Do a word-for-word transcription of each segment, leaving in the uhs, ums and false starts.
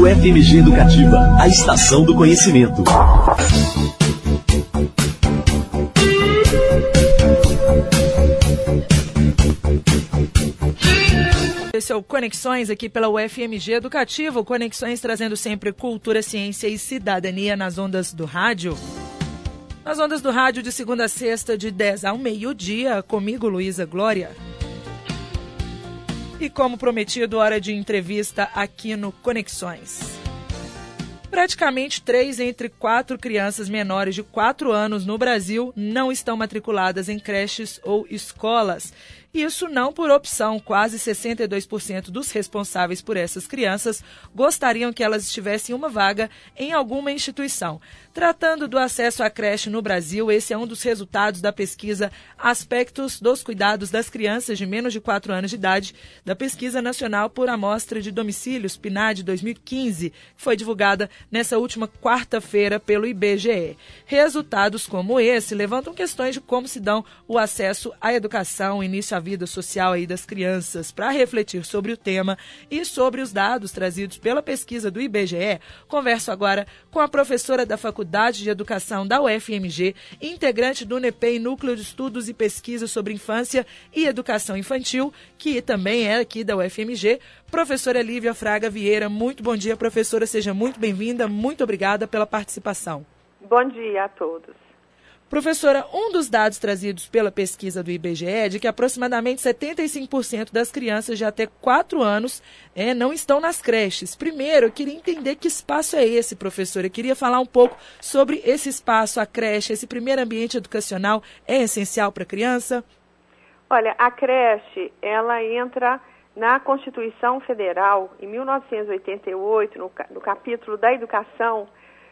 U F M G Educativa, a estação do conhecimento. Esse é o Conexões aqui pela U F M G Educativa, o Conexões trazendo sempre cultura, ciência e cidadania nas ondas do rádio. Nas ondas do rádio de segunda a sexta, de dez ao meio-dia, comigo, Luísa Glória. E como prometido, hora de entrevista aqui no Conexões. Praticamente três entre quatro crianças menores de quatro anos no Brasil não estão matriculadas em creches ou escolas. Isso não por opção. Quase sessenta e dois por cento dos responsáveis por essas crianças gostariam que elas estivessem uma vaga em alguma instituição. Tratando do acesso à creche no Brasil, esse é um dos resultados da pesquisa Aspectos dos Cuidados das Crianças de Menos de quatro anos de Idade, da Pesquisa Nacional por Amostra de Domicílios, P N A D dois mil e quinze, que foi divulgada nessa última quarta-feira pelo I B G E. Resultados como esse levantam questões de como se dão o acesso à educação, o início à vida social aí das crianças. Para refletir sobre o tema e sobre os dados trazidos pela pesquisa do I B G E, converso agora com a professora da Faculdade de Educação da U F M G, integrante do NEPEI, Núcleo de Estudos e Pesquisa sobre Infância e Educação Infantil, que também é aqui da U F M G, professora Lívia Fraga Vieira. Muito bom dia, professora, seja muito bem-vinda, muito obrigada pela participação. Bom dia a todos. Professora, um dos dados trazidos pela pesquisa do I B G E é de que aproximadamente setenta e cinco por cento das crianças de até quatro anos é, não estão nas creches. Primeiro, eu queria entender que espaço é esse, professora. Eu queria falar um pouco sobre esse espaço, a creche, esse primeiro ambiente educacional é essencial para a criança? Olha, a creche, ela entra na Constituição Federal, em mil novecentos e oitenta e oito, no, no capítulo da educação,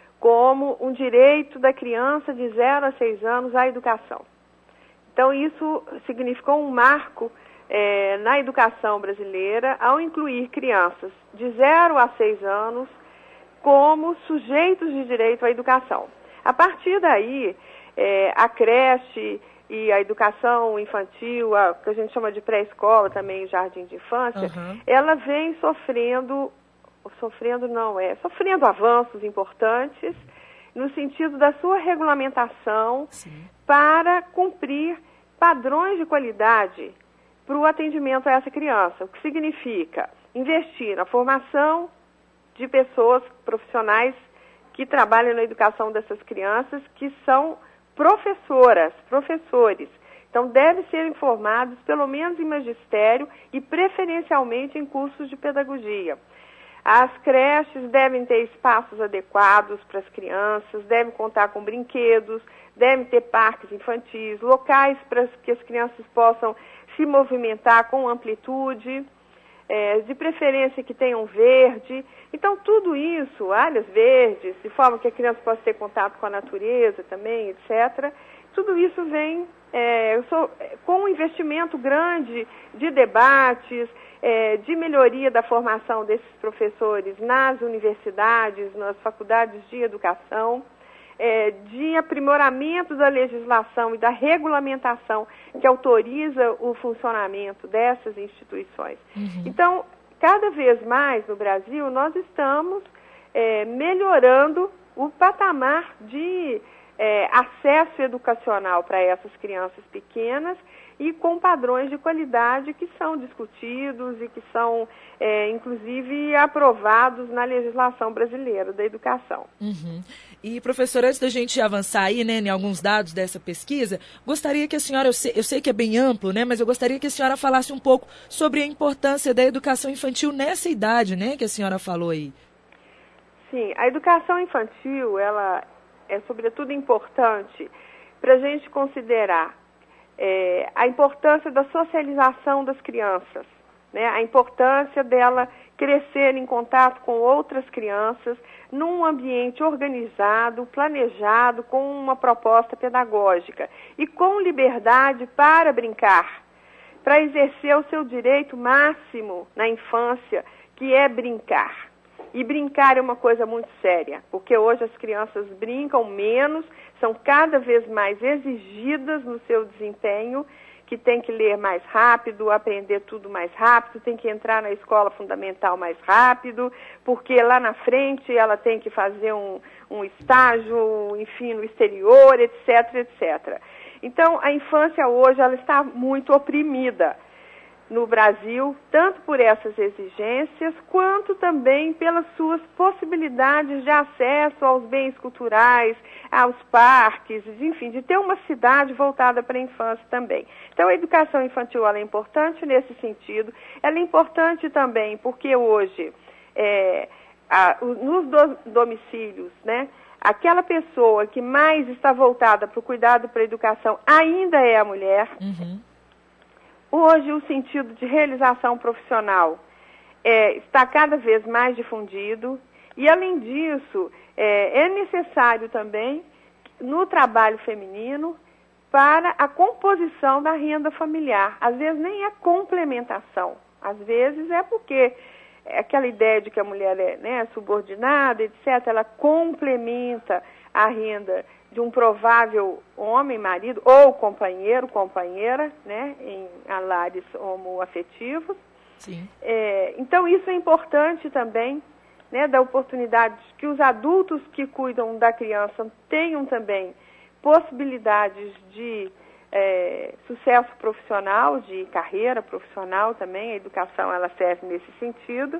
como um direito da criança de zero a seis anos à educação. Então, isso significou um marco é, na educação brasileira ao incluir crianças de zero a seis anos como sujeitos de direito à educação. A partir daí, é, a creche e a educação infantil, a, que a gente chama de pré-escola, também jardim de infância, uhum. ela vem sofrendo... sofrendo não é, sofrendo avanços importantes no sentido da sua regulamentação Sim. para cumprir padrões de qualidade para o atendimento a essa criança, o que significa investir na formação de pessoas profissionais que trabalham na educação dessas crianças, que são professoras, professores. Então, devem ser informados, pelo menos em magistério e preferencialmente em cursos de pedagogia. As creches devem ter espaços adequados para as crianças, devem contar com brinquedos, devem ter parques infantis, locais para que as crianças possam se movimentar com amplitude, é, de preferência que tenham verde. Então, tudo isso, áreas verdes, de forma que a criança possa ter contato com a natureza também, etcétera. Tudo isso vem é, eu sou, com um investimento grande de debates, É, de melhoria da formação desses professores nas universidades, nas faculdades de educação, é, de aprimoramento da legislação e da regulamentação que autoriza o funcionamento dessas instituições. Uhum. Então, cada vez mais no Brasil, nós estamos é, melhorando o patamar de é, acesso educacional para essas crianças pequenas, e com padrões de qualidade que são discutidos e que são, é, inclusive, aprovados na legislação brasileira da educação. Uhum. E, professora, antes da gente avançar aí, né, em alguns dados dessa pesquisa, gostaria que a senhora, eu sei, eu sei que é bem amplo, né, mas eu gostaria que a senhora falasse um pouco sobre a importância da educação infantil nessa idade, né, que a senhora falou aí. Sim, a educação infantil, ela é, sobretudo, importante para a gente considerar É, a importância da socialização das crianças, né? A importância dela crescer em contato com outras crianças, num ambiente organizado, planejado, com uma proposta pedagógica e com liberdade para brincar, para exercer o seu direito máximo na infância, que é brincar. E brincar é uma coisa muito séria, porque hoje as crianças brincam menos, são cada vez mais exigidas no seu desempenho, que tem que ler mais rápido, aprender tudo mais rápido, tem que entrar na escola fundamental mais rápido, porque lá na frente ela tem que fazer um, um estágio, enfim, no exterior, etc, etcétera. Então, a infância hoje ela está muito oprimida no Brasil, tanto por essas exigências, quanto também pelas suas possibilidades de acesso aos bens culturais, aos parques, enfim, de ter uma cidade voltada para a infância também. Então, a educação infantil ela é importante nesse sentido. Ela é importante também porque hoje, é, a, nos do, domicílios, né, aquela pessoa que mais está voltada para o cuidado para a educação ainda é a mulher. Uhum. Hoje, o sentido de realização profissional é, está cada vez mais difundido e, além disso, é, é necessário também, no trabalho feminino, para a composição da renda familiar. Às vezes, nem é complementação. Às vezes, é porque é aquela ideia de que a mulher é, né, subordinada, etcétera, ela complementa a renda de um provável homem, marido, ou companheiro, companheira, né, em lares homoafetivos. Sim. É, então, isso é importante também, né, da oportunidade que os adultos que cuidam da criança tenham também possibilidades de é, sucesso profissional, de carreira profissional também. A educação ela serve nesse sentido.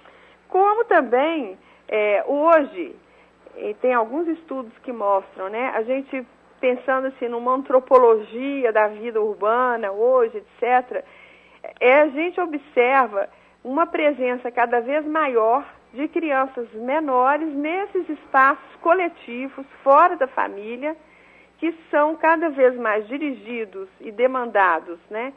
Como também, é, hoje, e tem alguns estudos que mostram, né, a gente pensando assim numa antropologia da vida urbana hoje, etcétera, é, a gente observa uma presença cada vez maior de crianças menores nesses espaços coletivos, fora da família, que são cada vez mais dirigidos e demandados, né,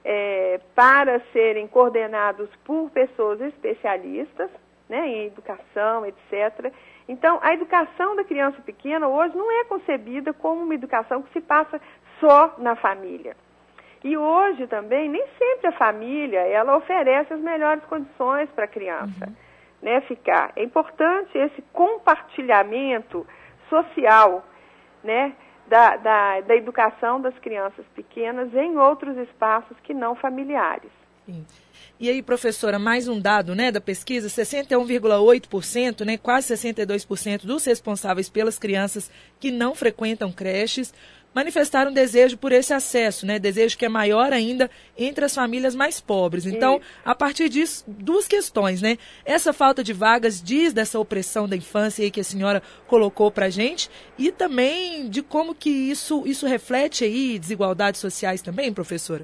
é, para serem coordenados por pessoas especialistas, né, em educação, etcétera. Então, a educação da criança pequena hoje não é concebida como uma educação que se passa só na família. E hoje também, nem sempre a família, ela oferece as melhores condições para a criança, uhum. né, ficar. É importante esse compartilhamento social, né, da, da, da educação das crianças pequenas em outros espaços que não familiares. Sim. E aí, professora, mais um dado, né, da pesquisa, sessenta e um vírgula oito por cento, né, quase sessenta e dois por cento dos responsáveis pelas crianças que não frequentam creches manifestaram desejo por esse acesso, né, desejo que é maior ainda entre as famílias mais pobres. Então, Isso. a partir disso, duas questões, né, essa falta de vagas diz dessa opressão da infância aí que a senhora colocou pra gente e também de como que isso, isso reflete aí desigualdades sociais também, professora?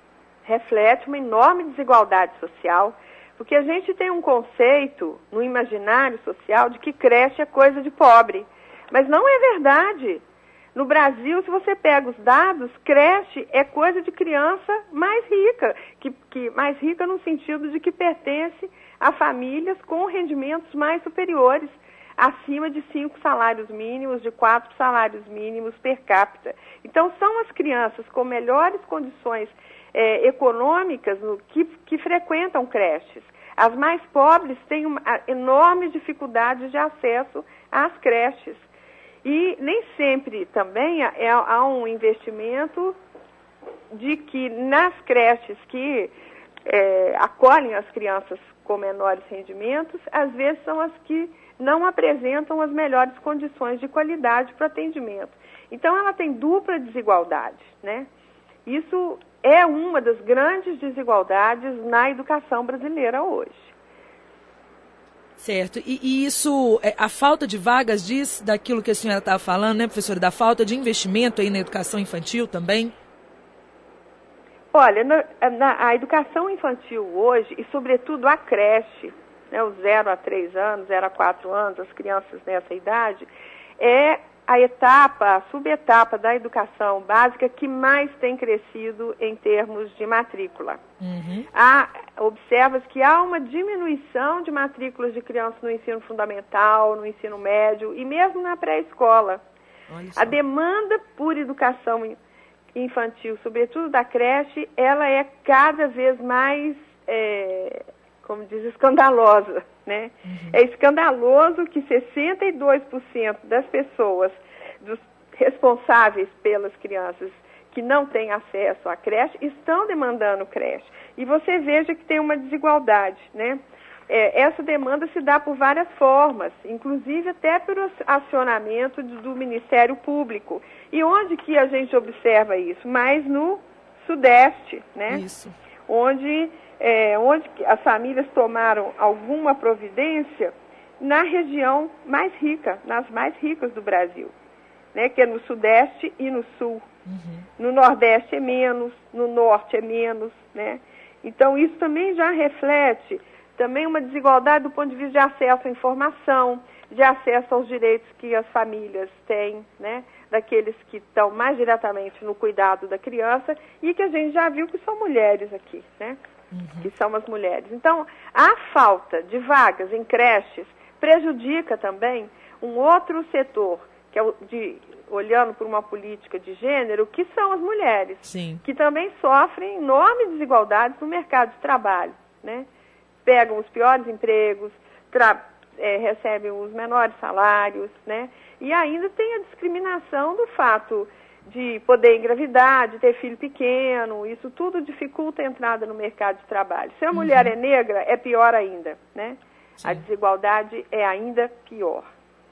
Reflete uma enorme desigualdade social, porque a gente tem um conceito no imaginário social de que creche é coisa de pobre, mas não é verdade. No Brasil, se você pega os dados, creche é coisa de criança mais rica, que, que, mais rica no sentido de que pertence a famílias com rendimentos mais superiores, acima de cinco salários mínimos, de quatro salários mínimos per capita. Então, são as crianças com melhores condições é, econômicas no, que, que frequentam creches. As mais pobres têm uma, enormes dificuldades de acesso às creches. E nem sempre também há, há um investimento de que nas creches que é, acolhem as crianças com menores rendimentos, às vezes são as que não apresentam as melhores condições de qualidade para o atendimento. Então, ela tem dupla desigualdade, né? Isso é uma das grandes desigualdades na educação brasileira hoje. Certo. E, e isso, a falta de vagas diz daquilo que a senhora estava falando, né, professora, da falta de investimento aí na educação infantil também? Olha, na, na, a educação infantil hoje, e sobretudo a creche, né, os zero a três anos, zero a quatro anos, as crianças nessa idade, é a etapa, a subetapa da educação básica que mais tem crescido em termos de matrícula. Uhum. Há, observa-se que há uma diminuição de matrículas de crianças no ensino fundamental, no ensino médio e mesmo na pré-escola. A demanda por educação infantil, sobretudo da creche, ela é cada vez mais, é, como diz, escandalosa, né? Uhum. É escandaloso que sessenta e dois por cento das pessoas, dos responsáveis pelas crianças que não têm acesso à creche estão demandando creche. E você veja que tem uma desigualdade, né? É, essa demanda se dá por várias formas, inclusive até pelo acionamento do, do Ministério Público. E onde que a gente observa isso? Mais no Sudeste, né? Isso. Onde, é, onde as famílias tomaram alguma providência na região mais rica, nas mais ricas do Brasil, né? Que é no Sudeste e no Sul. Uhum. No Nordeste é menos, no Norte é menos, né? Então isso também já reflete também uma desigualdade do ponto de vista de acesso à informação, de acesso aos direitos que as famílias têm, né? Daqueles que estão mais diretamente no cuidado da criança e que a gente já viu que são mulheres aqui, né? Uhum. Que são as mulheres. Então, a falta de vagas em creches prejudica também um outro setor, que é o de, olhando por uma política de gênero, que são as mulheres, Sim. que também sofrem enormes desigualdades no mercado de trabalho, né? Pegam os piores empregos, tra- é, recebem os menores salários, né? E ainda tem a discriminação do fato de poder engravidar, de ter filho pequeno, isso tudo dificulta a entrada no mercado de trabalho. Se a uhum. mulher é negra, é pior ainda, né? Sim. A desigualdade é ainda pior.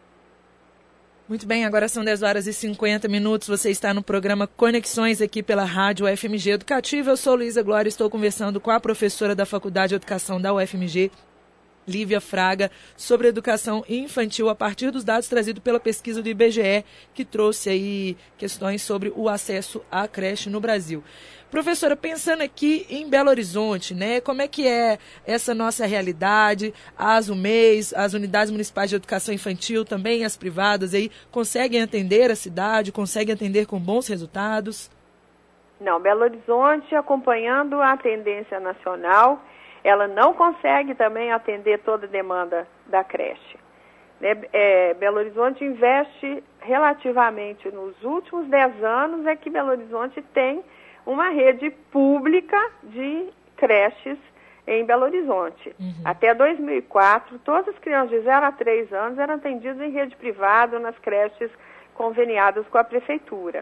Muito bem, agora são dez horas e cinquenta minutos, você está no programa Conexões aqui pela Rádio U F M G Educativa. Eu sou Luísa Glória, estou conversando com a professora da Faculdade de Educação da U F M G, Lívia Fraga, sobre educação infantil a partir dos dados trazidos pela pesquisa do I B G E, que trouxe aí questões sobre o acesso à creche no Brasil. Professora, pensando aqui em Belo Horizonte, né, como é que é essa nossa realidade? As U M E Is, as Unidades Municipais de Educação Infantil, também as privadas, aí, conseguem atender a cidade, conseguem atender com bons resultados? Não, Belo Horizonte, acompanhando a tendência nacional, ela não consegue também atender toda a demanda da creche. Né? É, Belo Horizonte investe relativamente nos últimos dez anos, é que Belo Horizonte tem uma rede pública de creches em Belo Horizonte. Uhum. Até dois mil e quatro, todas as crianças de zero a três anos eram atendidas em rede privada nas creches conveniadas com a prefeitura.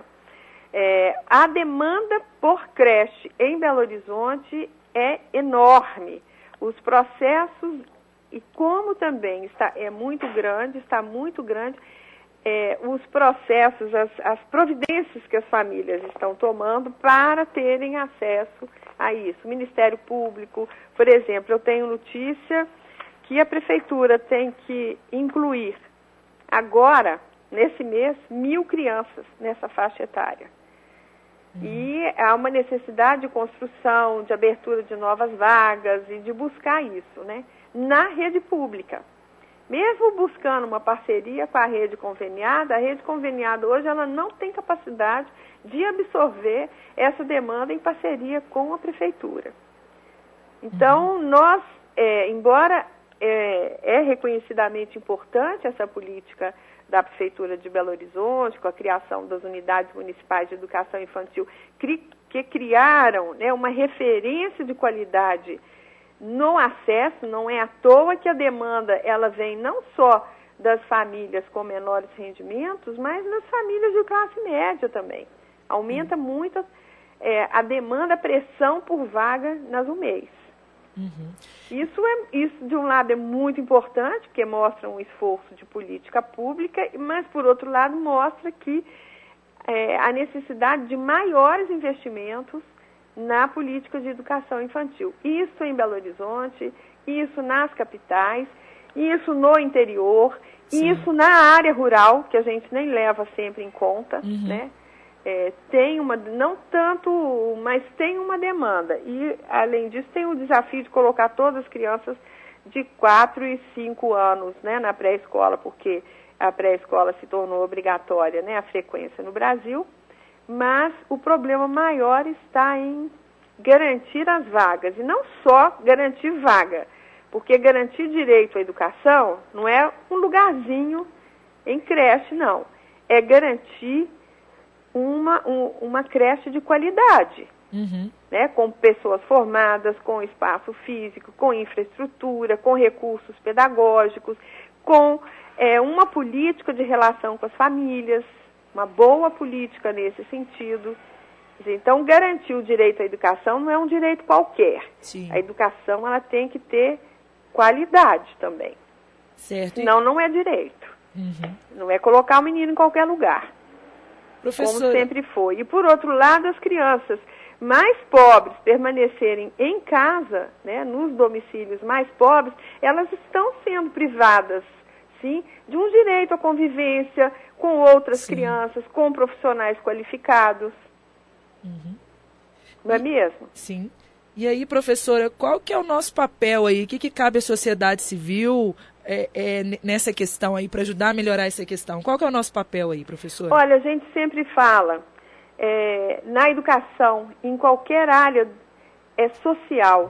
É, a demanda por creche em Belo Horizonte é enorme. Os processos, e como também está, é muito grande, está muito grande, É, os processos, as, as providências que as famílias estão tomando para terem acesso a isso. O Ministério Público, por exemplo, eu tenho notícia que a Prefeitura tem que incluir agora, nesse mês, mil crianças nessa faixa etária. Uhum. E há uma necessidade de construção, de abertura de novas vagas e de buscar isso, né, na rede pública. Mesmo buscando uma parceria com a rede conveniada, a rede conveniada hoje ela não tem capacidade de absorver essa demanda em parceria com a prefeitura. Então, nós, é, embora é, é reconhecidamente importante essa política da Prefeitura de Belo Horizonte, com a criação das unidades municipais de educação infantil, cri, que criaram, né, uma referência de qualidade no acesso, não é à toa que a demanda ela vem não só das famílias com menores rendimentos, mas nas famílias de classe média também. Aumenta uhum. muito é, a demanda, a pressão por vaga nas U M E Is. Uhum. Isso, é, isso, de um lado, é muito importante, porque mostra um esforço de política pública, mas, por outro lado, mostra que é, a necessidade de maiores investimentos na política de educação infantil. Isso em Belo Horizonte, isso nas capitais, isso no interior, Sim. isso na área rural, que a gente nem leva sempre em conta, uhum. né? É, tem uma, não tanto, mas tem uma demanda. E, além disso, tem o desafio de colocar todas as crianças de quatro e cinco anos, né, na pré-escola, porque a pré-escola se tornou obrigatória, né, a frequência no Brasil. Mas o problema maior está em garantir as vagas, e não só garantir vaga, porque garantir direito à educação não é um lugarzinho em creche, não. É garantir uma, um, uma creche de qualidade, uhum. né, com pessoas formadas, com espaço físico, com infraestrutura, com recursos pedagógicos, com é, uma política de relação com as famílias, uma boa política nesse sentido, Então, garantir o direito à educação não é um direito qualquer. Sim. A educação ela tem que ter qualidade também. Certo. Senão, não é direito. Uhum. Não é colocar o menino em qualquer lugar. Professora... Como sempre foi. E, por outro lado, as crianças mais pobres permanecerem em casa, né, nos domicílios mais pobres, elas estão sendo privadas, sim, de um direito à convivência com outras sim. crianças, com profissionais qualificados. Uhum. Não é mesmo? Sim. E aí, professora, qual que é o nosso papel aí? O que, que cabe à sociedade civil é, é, nessa questão aí, para ajudar a melhorar essa questão? Qual que é o nosso papel aí, professora? Olha, a gente sempre fala, é, na educação, em qualquer área é, social,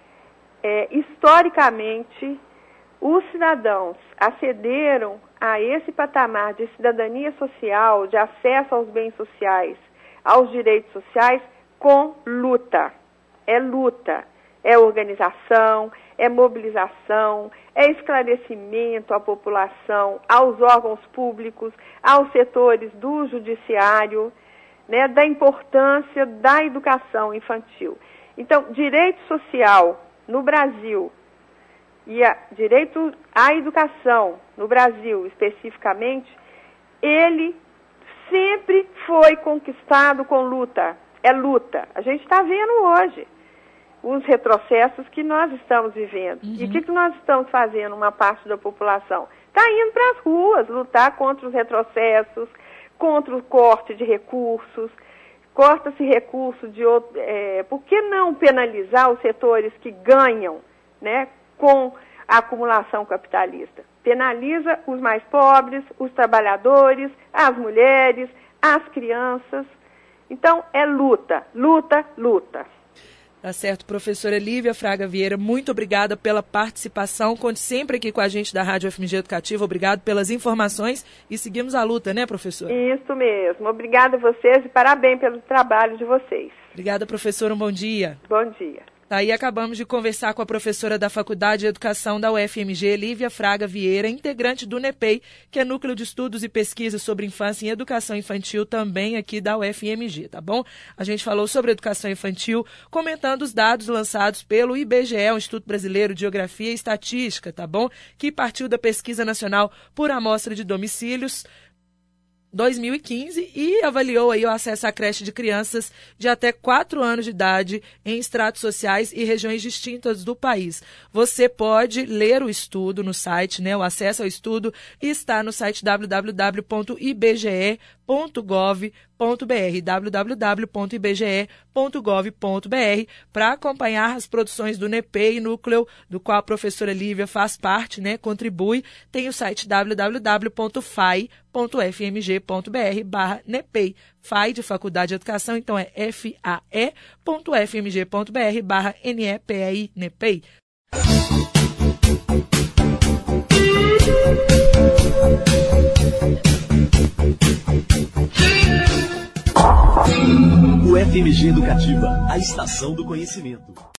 é, historicamente, os cidadãos acederam a esse patamar de cidadania social, de acesso aos bens sociais, aos direitos sociais, com luta. É luta, é organização, é mobilização, é esclarecimento à população, aos órgãos públicos, aos setores do judiciário, né, da importância da educação infantil. Então, direito social no Brasil e a, direito à educação no Brasil especificamente, ele sempre foi conquistado com luta. É luta. A gente está vendo hoje os retrocessos que nós estamos vivendo. Uhum. E o que, que nós estamos fazendo, uma parte da população? Está indo para as ruas lutar contra os retrocessos, contra o corte de recursos, corta-se recursos de outro... É, por que não penalizar os setores que ganham, né, com a acumulação capitalista? Penaliza os mais pobres, os trabalhadores, as mulheres, as crianças. Então, é luta, luta, luta. Tá certo, professora Lívia Fraga Vieira, muito obrigada pela participação, conte sempre aqui com a gente da Rádio F M G Educativa, obrigado pelas informações e seguimos a luta, né, professora? Isso mesmo, obrigada a vocês e parabéns pelo trabalho de vocês. Obrigada, professora, um bom dia. Bom dia. Aí acabamos de conversar com a professora da Faculdade de Educação da U F M G, Lívia Fraga Vieira, integrante do NEPEI, que é Núcleo de Estudos e Pesquisas sobre Infância e Educação Infantil, também aqui da U F M G, tá bom? A gente falou sobre educação infantil, comentando os dados lançados pelo I B G E, o Instituto Brasileiro de Geografia e Estatística, tá bom? Que partiu da Pesquisa Nacional por Amostra de Domicílios dois mil e quinze e avaliou aí o acesso à creche de crianças de até quatro anos de idade em estratos sociais e regiões distintas do país. Você pode ler o estudo no site, né? O acesso ao estudo está no site w w w ponto i b g e ponto gov ponto b r, w w w ponto i b g e ponto gov ponto b r, para acompanhar as produções do NEPEI, núcleo do qual a professora Lívia faz parte, né? Contribui. Tem o site w w w ponto f a i ponto f m g ponto b r barra NEPEI. F A I de Faculdade de Educação, então é f a e ponto f m g ponto b r barra N E P E I, NEPEI. O F M G Educativa, a estação do conhecimento.